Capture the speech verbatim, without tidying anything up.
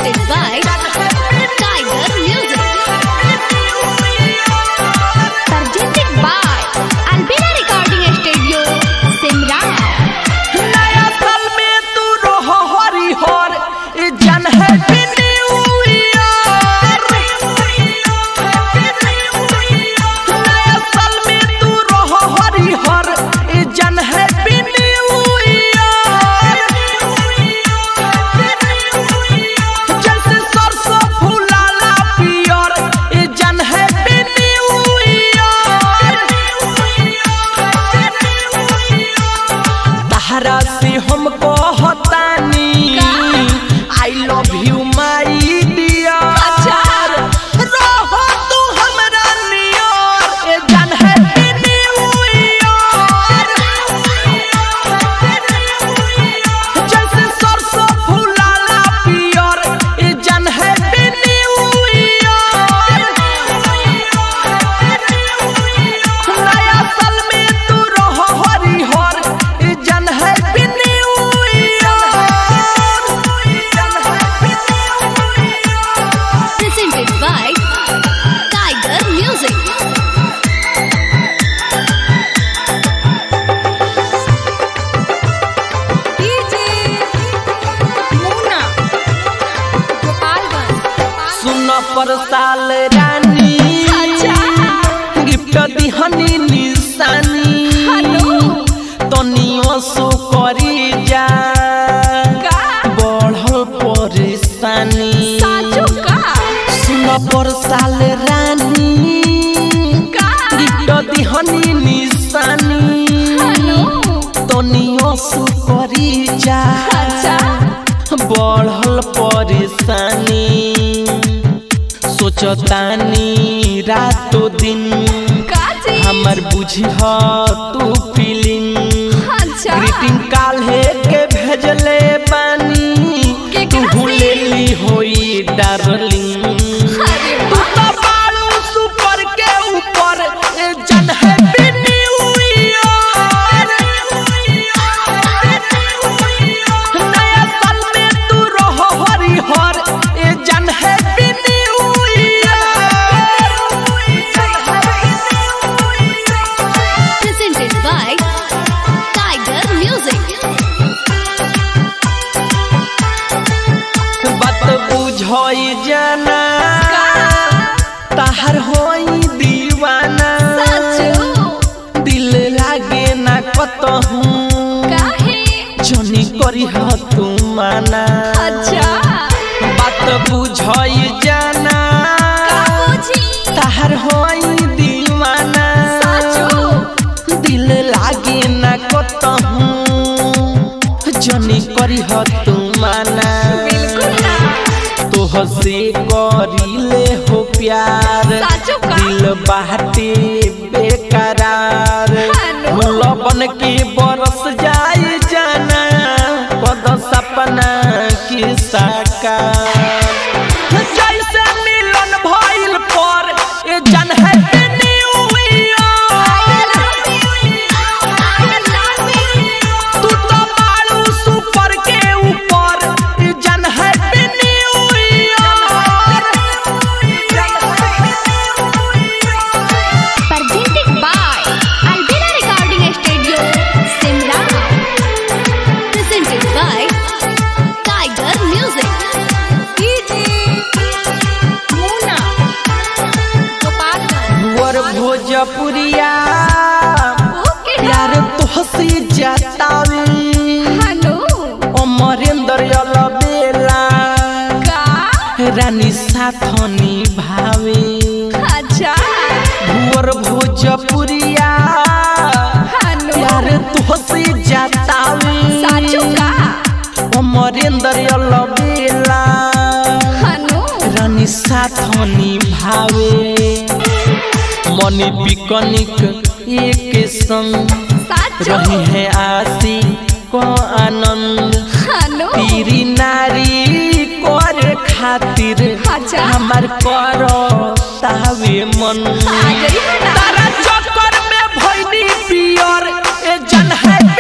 Presented by Tiger Music. Presented by Albina Recording Studio, Simran. नया साल में तू रहो हरी हर जन है न्यू ईयर। नया साल में तू रहो हरी हर जन है न्यू ईयर। जैसे सरसों फूलाला पियर जन है न्यू ईयर। तहरा से हमको हतानी I love you my dear. रहो तू हमरा नियर ए जान है न्यू ईयर। जैसे सरसों फूलाला पियर ए जान है न्यू ईयर। नया साल में तू रहो हरी हर ए जान है new year. Presented by Tiger Music. D J Muna Gopalganj. सुन पर साल रानी गिफ्ट दिहनी निशानी तनियो सो करी जा बढ़ल परेशानी। सुन पर साल रानी गिफ्ट दिहनी निशानी तनियो सो करी जा बढ़ल परेशानी। सोचतानी रातों दिन हमर बुझिह तू फीलिंग। ग्रीटिंग काल्हे के भेजले बानी तू भूलेली होई डार्लिंग। तू तो बालू सुपर के ऊपर ए जन है न्यू ईयर। नया साल में तू रहो हरी हर ए जन है new year. Presented by Tiger Music. बात बुझई जाना ताहर होई दीवाना। दिल लागे ना कतहू जनी करी ह तू माना। बात बुझई जाना ताहर होई दीवाना। दिल लागे ना कतहू जनी करी ह तू माना। तोह से करीले हो प्यार दिल बाटे बेकरार। लबन के बरस जाए जाना पद सपना की साकार। जैसे मिलन भइल पर ए जन है न्यू ईयर। तू तो बालू सुपर के ऊपर ए जन है new year. Presented by Albina Recording Studio, Simran. Presented by Tiger Music. D J Muna Gopalganj. वर भोजपुरिया Okay, प्यार तोहसे जतावे hello. अमरेंद्र अलबेला का रानी साथनी भावे। अच्छा भुवर भोजपुरिया hello. प्यार तोहसे जतावे साचू का अमरेंद्र अलबेला hello. रानी साथनी भावे। मनी बिकनिक एक संग साचू रही है आसी को आनंद। hello. पीरी नारी कर खातिर अच्छा। हमार करो तावे मन। आ गई है ना। तारा चक्कर में भइनी पियर ए जन है